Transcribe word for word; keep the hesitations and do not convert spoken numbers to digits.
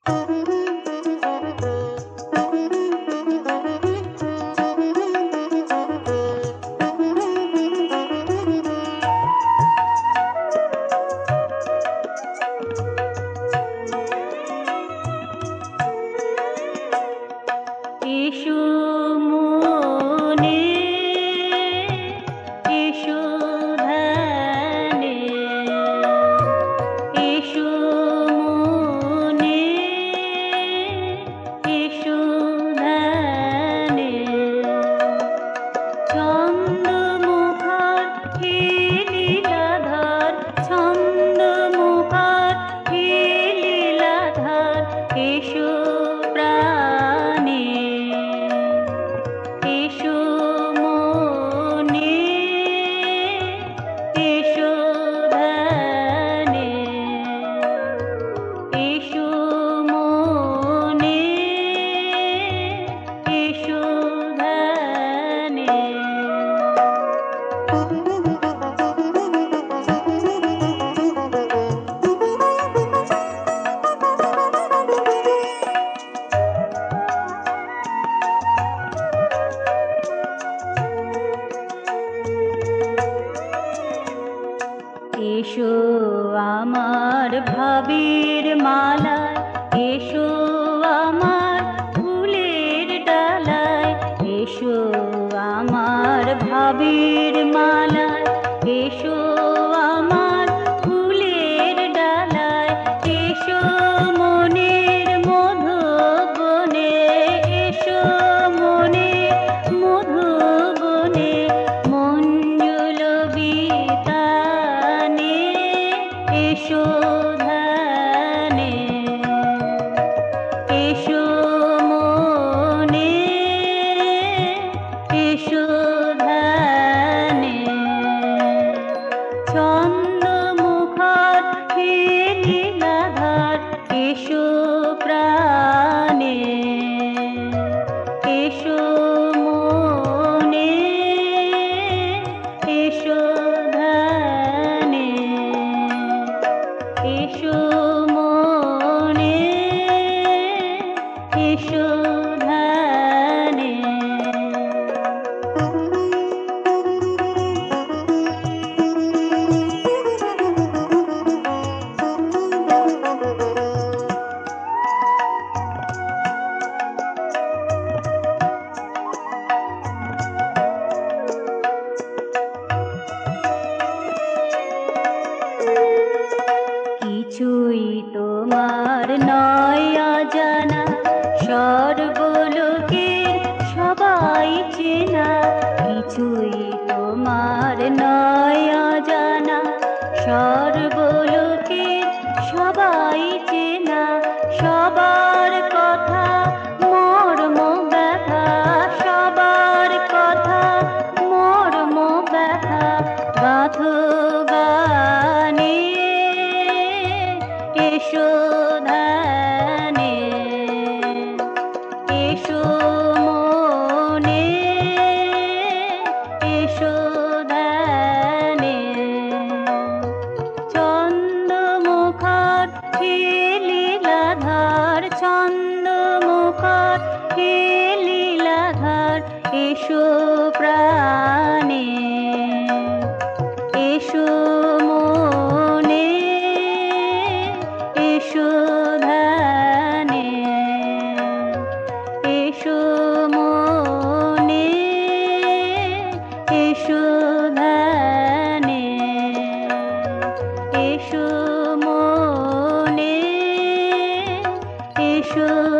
এসো মনে, এসো ধ্যানে, এসো মনে, এসো ধ্যানে। ছন্দ মুখর হে লীলাধর, ছন্দ মুখর হে লীলাধর, এসো প্রাণে, এসো মনে, এসো ধ্যানে, এসো মনে, এসো ধ্যানে। এসো আমার ভাবের মালায়, এসো আমার ফুলের ডালায়, এসো আমার ভাবের মালায়, এসো আমার ফুলের ডালায়, এসো মনের মধুবনে, এসো মনের মধুবনে, মঞ্জুল বিতানে, এসো ধ্যানে, এসো মনে, এসো ধ্যানে। ছন্দ মুখর হে লীলাধর, এসো প্রাণে, এসো মনে, এসো ধ্যানে, এসো মনে, এসো ধ্যানে। কিছুই তোমার নয় অজানা, সর্বলোকের সবাই চেনা, কিছুই তোমার নয় অজানা, সর্বলোকের সবাই চেনা, সবার কথা মর্ম ব্যথা, সবার কথা মর্ম ব্যথা, গাথো গানে, এসো ধ্যানে, এসো মনে, এসো ধ্যানে। ছন্দ মুখর হে লীলাধর, ছন্দ মুখর হে লীলাধর, এসো প্রাণে, এসো মনে, এসো ধ্যানে, এসো মনে, এসো ধ্যানে, এসো মনে, এসো